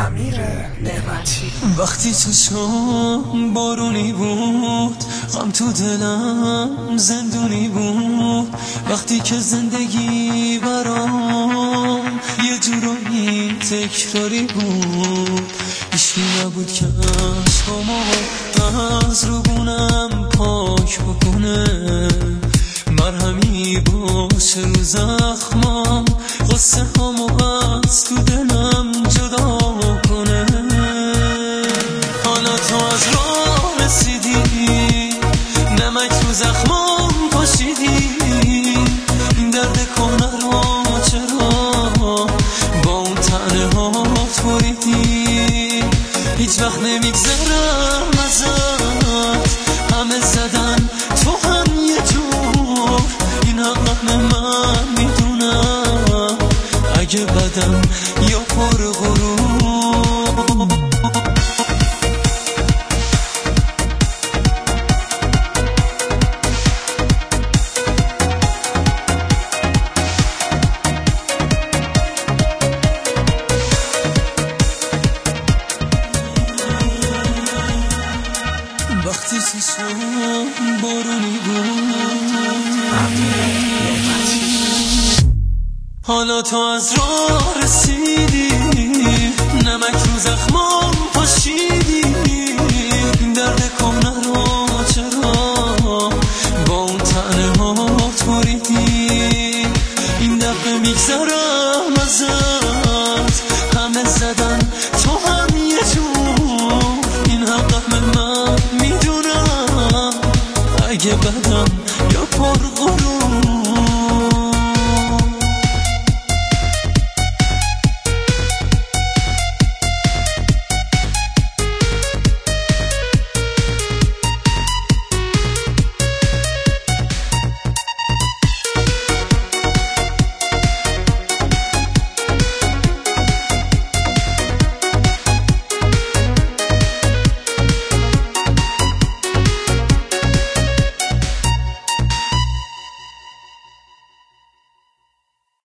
امیر نعمتی. وقتی تو شام بارونی بود، غم تو دلم زندونی بود. وقتی که زندگی برام یه جورایی تکراری بود، هیچکی نبود که عشقامو از روبونم پاک بکنه، مرهمی باشه رو زخمام، قصه هامو از تو دلم جدا کنه. حالا تو از راه رسیدی، نمک تو زخمام پاشیدی، این درد کنه رو چرا با اون طعنه هات بریدی؟ هیچ وقت نمیگذرم ازت، همه زدن تو هم یه جور، این حق من میدونم، اگه بدم یا پر غرور. وقتی چشم بارونی بود، حالا تو از راه رسیدی، نمک رو زخمام پاشیدی، این درد کنه رو چرا با اون طعنه هات بریدی؟ این دفعه میگذرم ازت، همه زدن تو هم یه جور، این حق من میدونم، اگه بدم